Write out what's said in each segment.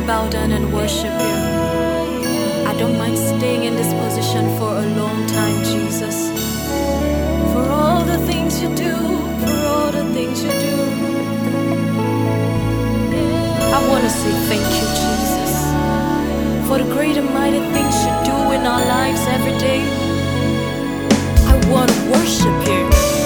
bow down and worship you. I don't mind staying in this position for a long time, Jesus. For all the things you do, for all the things you do. I want to say thank you, Jesus, for the great and mighty things you do in our lives every day. I want to worship you.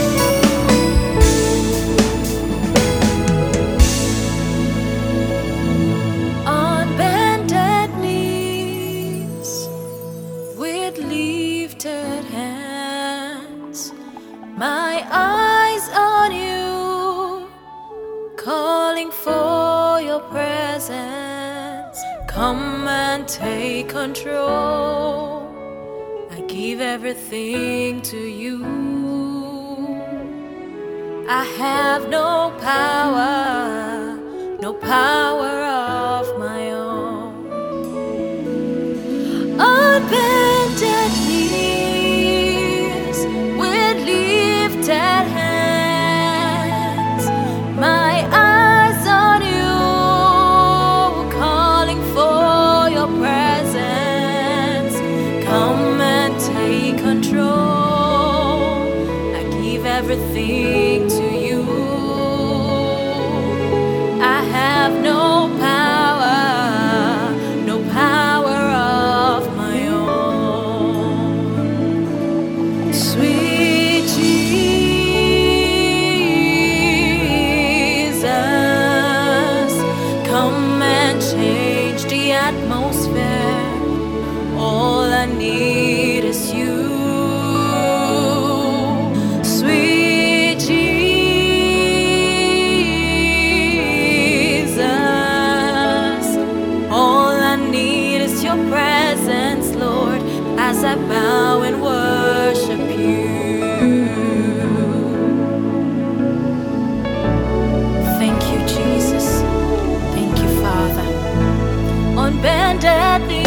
On bended knees, with lifted hands, my eyes on you, calling for your presence. Come and take control. I give everything to you. I have no power, no power of my own. On bended knees, with lifted hands, my eyes on you, calling for your presence. Come and take control. I give everything to you. I have no power, no power of my own. Sweet Jesus, come and change the atmosphere. All I need is you. Sweet Jesus, all I need is your presence, Lord, as I bow and worship you. Thank you, Jesus. Thank you, Father. On bended knees,